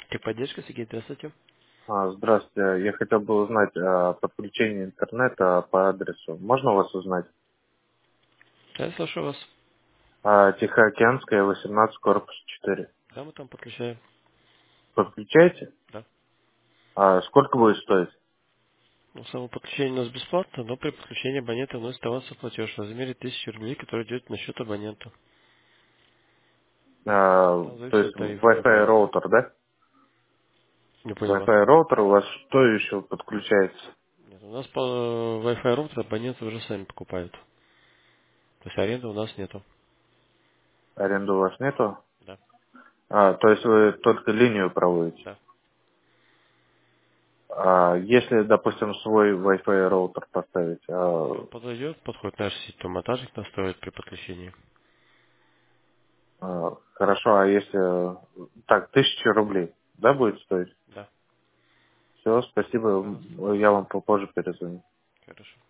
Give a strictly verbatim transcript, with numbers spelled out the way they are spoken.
Техподдержка, Сергей, здравствуйте. А, Здравствуйте. Я хотел бы узнать о подключении интернета по адресу. Можно у вас узнать? Да, я слушаю вас. А, Тихоокеанская, восемнадцать, корпус четыре. Да, мы там подключаем. Подключаете? Да. А сколько будет стоить? Ну, само подключение у нас бесплатно, но при подключении абонента вносит авансовый платеж в размере тысячи рублей, который идет на счет абонента. А, Там то зависит есть от тарифа Wi-Fi выбираете. роутер, да? Не понял вас. Wi-Fi роутер у вас что еще подключается? Нет, у нас по Wi-Fi роутер абоненты уже сами покупают. То есть аренды у нас нету. Аренды у вас нету? Да. А, то есть вы только линию проводите? Да. А если, допустим, свой Wi-Fi роутер поставить, а, Он подойдет, подходит наш сетевой монтажник настроит при подключении. а, хорошо, а если так, тысяча рублей, да, будет стоить? Да. Все, спасибо. Пожалуйста. Я вам попозже перезвоню. Хорошо.